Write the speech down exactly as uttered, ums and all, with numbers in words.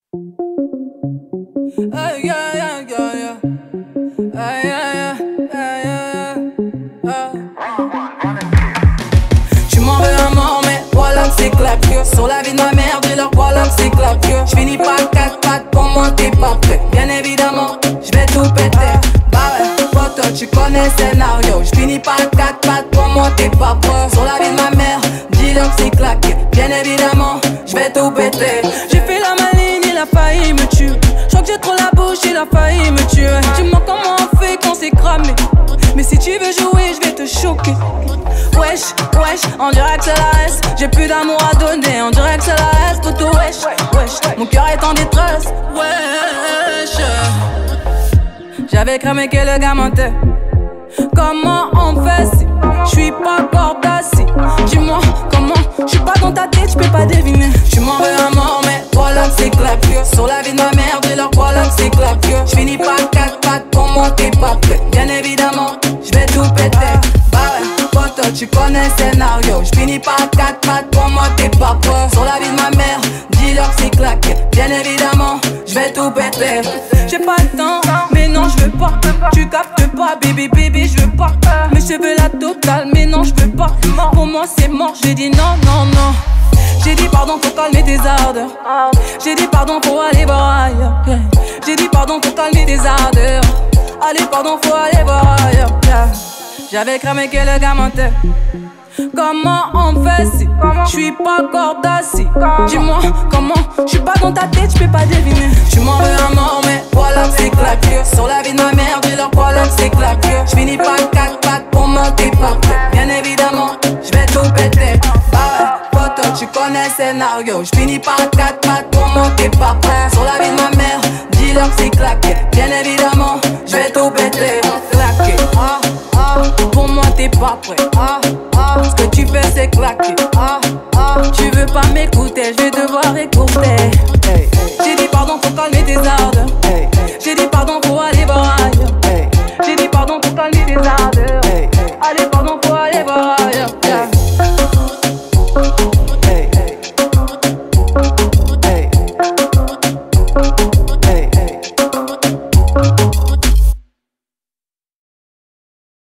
Ay, yeah, yeah, yeah, yeah. Ay, yeah, yeah, yeah, yeah, yeah. Tu m'en veux à mort, mais voilà que c'est claque. Sur la vie de ma mère, dis-leur voilà que c'est claque. J'finis par quatre pattes, pour moi t'es pas prêt. Bien évidemment, j'vais tout péter. Bah ouais, pote, tu connais le scénario. J'finis par quatre pattes, pour moi t'es pas prêt. Sur la vie de ma mère, dis-leur que c'est claqué. Bien évidemment, j'vais tout péter. J'ai fait la maline, il a failli me tuer. J'crois que j'ai trop la bouche, il a failli me tuer. Dis-moi comment on fait quand c'est cramé. Mais si tu veux jouer, j'vais te choquer. Wesh, wesh, on dirait que c'est la S. J'ai plus d'amour à donner, on dirait que c'est la S. Toto wesh, wesh, mon cœur est en détresse. Wesh, j'avais cramé que le gars mentait. Comment on fait si j'suis pas cordassi? Dis-moi comment, j'suis pas dans ta tête, j'peux pas deviner. Tu m'en veux à mort, mais voilà que c'est claque. Sur la vie de ma mère, dis-leur voilà que c'est claque. J'finis par quatre pattes, pour moi t'es pas prêt. Bien évidemment, j'vais tout péter. Bah ouais, pote, tu connais le scénario. J'finis par quatre pattes, pour moi t'es pas prêt. Sur la vie de ma mère, dis-leur que c'est claqué. Bien évidemment, j'vais tout péter. J'ai pas le temps, mais non j'veux pas. Tu captes pas, baby, baby, j'veux pas. Mais je veux la totale, mais non j'veux pas. Pour moi c'est mort, j'ai dit non, non, non. J'ai dit pardon pour calmer tes ardeurs. J'ai dit pardon pour aller voir ailleurs. J'ai dit pardon pour calmer tes ardeurs. Allez pardon faut aller voir ailleurs. J'avais cramé que le gars mentait. Comment on fait si j'suis pas cordassi? Dis-moi comment, j'suis pas dans ta tête, j'peux pas deviner. Tu m'en veux à mort, mais voilà que c'est claque. Sur la vie de ma mère, dis-leur voilà que c'est claque. J'finis par quatre pattes, pour moi t'es pas prêt. Bien évidemment, j'vais tout péter. Bah ouais, pote, tu connais le scénario. J'finis par quatre pattes, pour moi t'es pas prêt. Sur la vie de ma mère, dis-leur que c'est claqué. Bien évidemment, j'vais tout péter. Claqué, ah, ah, pour moi t'es pas prêt. Ah, ah, ce que tu fais c'est claquer. Ah, ah, tu veux pas m'écouter, je vais devoir écouter. Hey, hey. J'ai dit pardon pour calmer tes ardeurs. Hey,